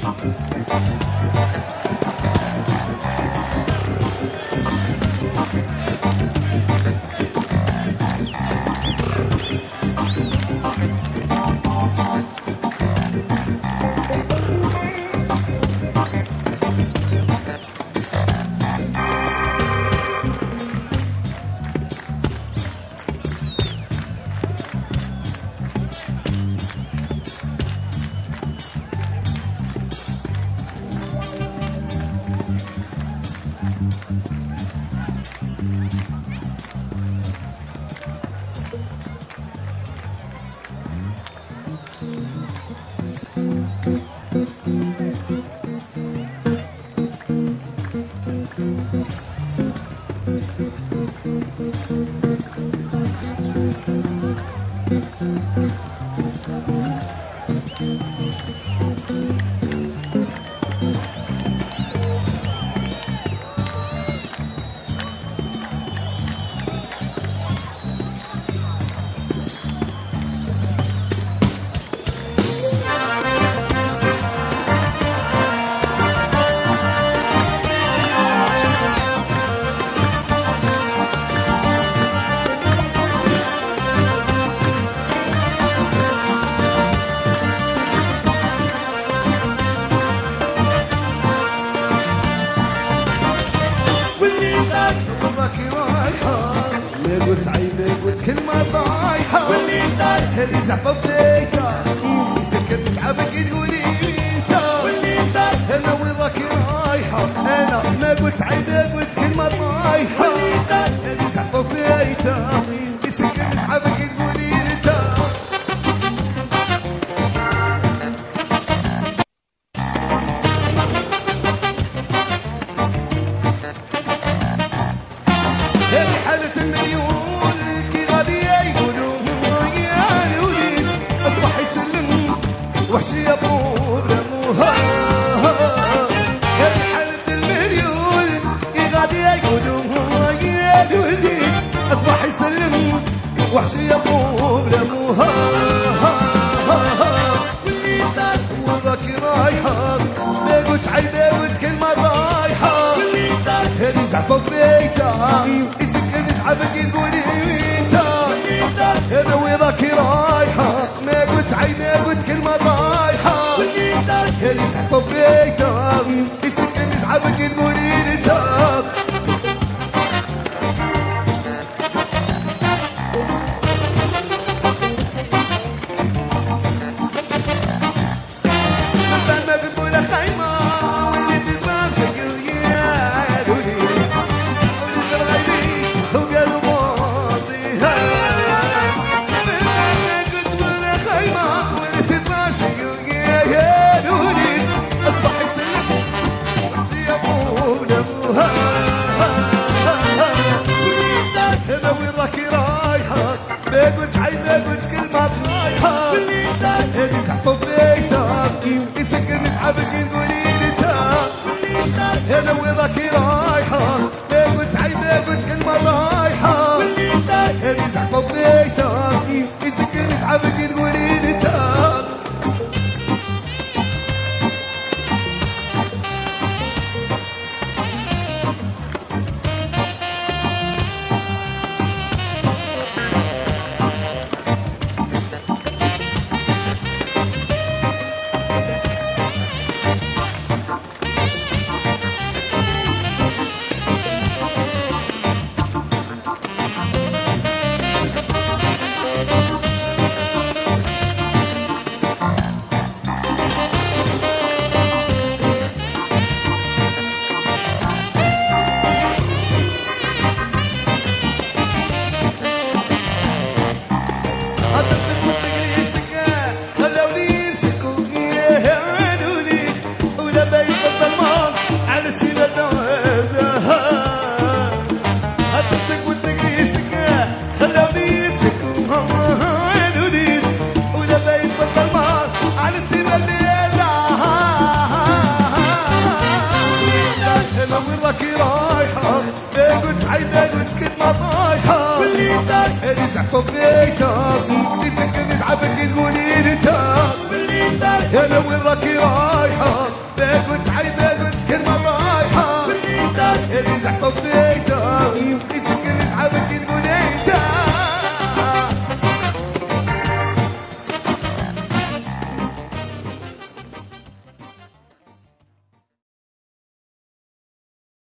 قلت عينك قلت كلمة طايحة واللي صار هذي زعفة بديتها يسكر تسعبك تقولي انت واللي صار انا وضاك رايحة انا ما قلت عينك قلت كلمة طايحة واللي صار هذي زعفة بديتها يسكر تسعبك تقولي انت هذه حالة المليون كي غادي يقولوا يا الوليد اصبح يسلم وحشي يا بروبلموها. هذه حالة المليون كي غادي يقولوا يا الوليد اصبح يسلم وحشي يا بروبلموها. واللي صار وراك رايحة ما قلت عيبة قلت كلمة رايحة واللي صار هذه زعفة بيتها عبك تقولي انت انا وراك رايحة ما قلت عيني قلت كلمة رايحة هذي زعفة بيتها يسكن عبك تقولي انت ما بتقول خايمة واللي تتماشى يا دولي قلت عيبة قلت كلمة رايحة هذي زعفة بيتها يسكر نسحبك نقولي انت انا وراك رايحة ما قلت عيبة قلت كلمة رايحة هذي زعفة بيتها يسكر نسحبك نقولي انت هذي زعفة بيتها يسكن نسحبك تقولي انت انا وين راكي رايحة باقول تعي باقول كلمة رايحة اللي زحفوا بيتها